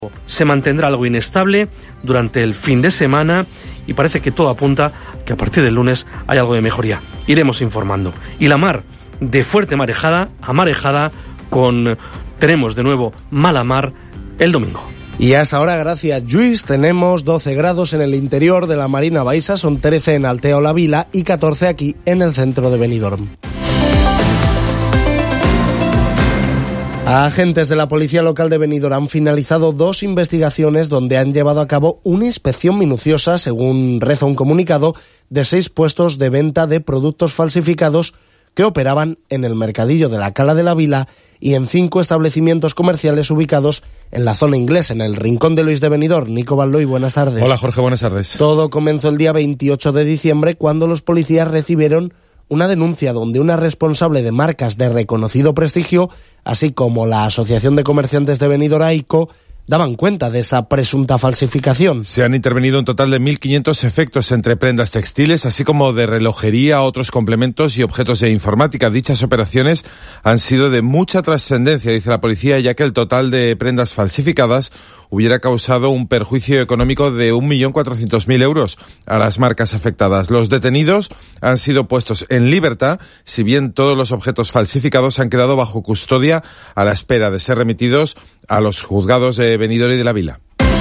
se mantendrá algo inestable durante el fin de semana y parece que todo apunta que a partir del lunes hay algo de mejoría. Iremos informando. Y la mar, de fuerte marejada a marejada, tenemos de nuevo mala mar el domingo. Y hasta ahora, gracias Lluís, tenemos 12 grados en el interior de la Marina Baixa, son 13 en Altea o la Vila y 14 aquí en el centro de Benidorm. Agentes de la Policía Local de Benidorm han finalizado 2 investigaciones donde han llevado a cabo una inspección minuciosa, según reza un comunicado, de 6 puestos de venta de productos falsificados que operaban en el mercadillo de la Cala de la Vila y en 5 establecimientos comerciales ubicados en la zona inglesa, en el Rincón de Luis de Benidorm. Nico Baldoy, buenas tardes. Hola Jorge, buenas tardes. Todo comenzó el día 28 de diciembre cuando los policías recibieron una denuncia donde una responsable de marcas de reconocido prestigio, así como la Asociación de Comerciantes de Benidorm AICO, daban cuenta de esa presunta falsificación. Se han intervenido un total de 1.500 efectos entre prendas textiles, así como de relojería, otros complementos y objetos de informática. Dichas operaciones han sido de mucha trascendencia, dice la policía, ya que el total de prendas falsificadas hubiera causado un perjuicio económico de 1.400.000 euros a las marcas afectadas. Los detenidos han sido puestos en libertad, si bien todos los objetos falsificados han quedado bajo custodia a la espera de ser remitidos a los juzgados de Benidorm y de la Vila.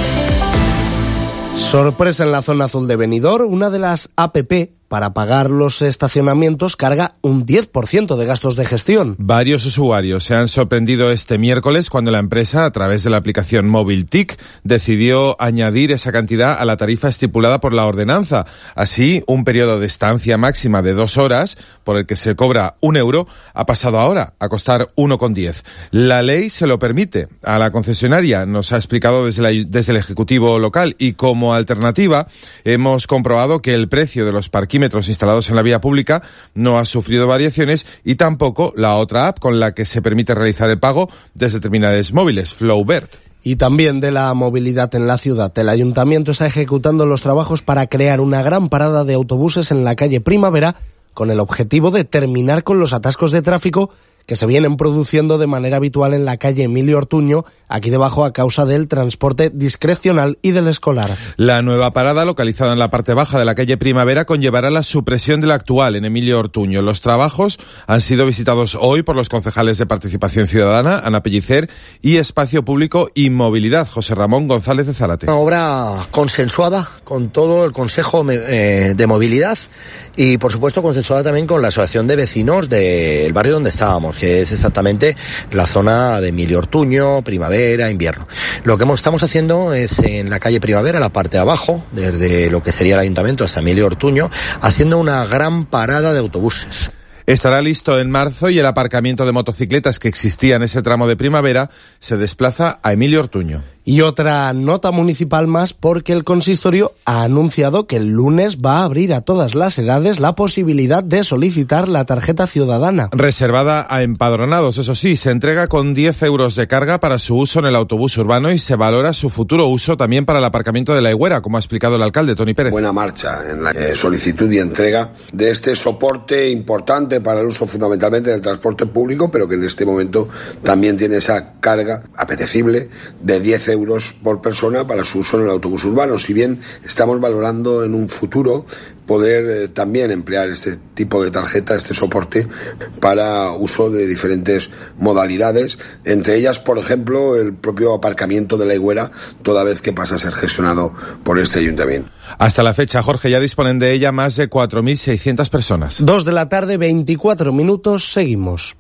Sorpresa en la zona azul de Benidorm, una de las APP para pagar los estacionamientos carga un 10% de gastos de gestión. Varios usuarios se han sorprendido este miércoles cuando la empresa, a través de la aplicación móvil TIC, decidió añadir esa cantidad a la tarifa estipulada por la ordenanza. Así, un periodo de estancia máxima de 2 horas, por el que se cobra 1 euro, ha pasado ahora a costar 1,10. La ley se lo permite a la concesionaria, nos ha explicado desde el Ejecutivo local, y como alternativa hemos comprobado que el precio de los parquímetros instalados en la vía pública no ha sufrido variaciones y tampoco la otra app con la que se permite realizar el pago desde terminales móviles, Flowbert. Y también de la movilidad en la ciudad. El Ayuntamiento está ejecutando los trabajos para crear una gran parada de autobuses en la calle Primavera con el objetivo de terminar con los atascos de tráfico que se vienen produciendo de manera habitual en la calle Emilio Ortuño, aquí debajo a causa del transporte discrecional y del escolar. La nueva parada, localizada en la parte baja de la calle Primavera, conllevará la supresión de la actual en Emilio Ortuño. Los trabajos han sido visitados hoy por los concejales de Participación Ciudadana, Ana Pellicer, y Espacio Público y Movilidad, José Ramón González de Zárate. Una obra consensuada con todo el Consejo de Movilidad y, por supuesto, consensuada también con la Asociación de Vecinos del barrio donde estábamos, que es exactamente la zona de Emilio Ortuño, primavera, invierno. Lo que estamos haciendo es en la calle Primavera, la parte de abajo, desde lo que sería el ayuntamiento hasta Emilio Ortuño, haciendo una gran parada de autobuses. Estará listo en marzo y el aparcamiento de motocicletas que existía en ese tramo de Primavera se desplaza a Emilio Ortuño. Y otra nota municipal más, porque el consistorio ha anunciado que el lunes va a abrir a todas las edades la posibilidad de solicitar la tarjeta ciudadana. Reservada a empadronados, eso sí, se entrega con 10 euros de carga para su uso en el autobús urbano y se valora su futuro uso también para el aparcamiento de la Higuera, como ha explicado el alcalde Toni Pérez. Buena marcha en la solicitud y entrega de este soporte importante para el uso fundamentalmente del transporte público, pero que en este momento también tiene esa carga apetecible de 10 euros por persona para su uso en el autobús urbano, si bien estamos valorando en un futuro poder también emplear este tipo de tarjeta, este soporte, para uso de diferentes modalidades, entre ellas, por ejemplo, el propio aparcamiento de la Higuera, toda vez que pasa a ser gestionado por este ayuntamiento. Hasta la fecha, Jorge, ya disponen de ella más de 4.600 personas. 2 de la tarde, 24 minutos, seguimos.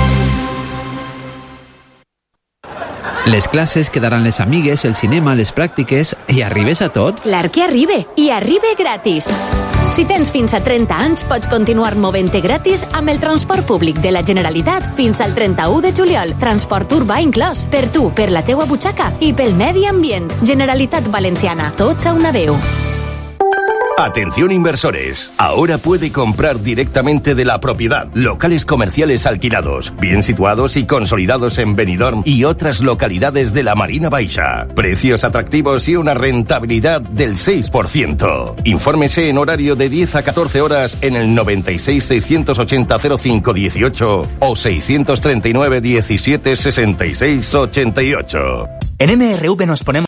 Les classes, quedaran les amigues, el cinema, les pràctiques i arribes a tot? Clar que arribe, i arribe gratis. Si tens fins a 30 anys, pots continuar movent-te gratis amb el transport públic de la Generalitat fins al 31 de juliol. Transport urbà inclòs. Per tu, per la teua butxaca i pel medi ambient. Generalitat Valenciana. Tots a una veu. Atención inversores, ahora puede comprar directamente de la propiedad. Locales comerciales alquilados, bien situados y consolidados en Benidorm y otras localidades de la Marina Baixa. Precios atractivos y una rentabilidad del 6%. Infórmese en horario de 10 a 14 horas en el 96 680 05 18 o 639 17 66 88. En MRV nos ponemos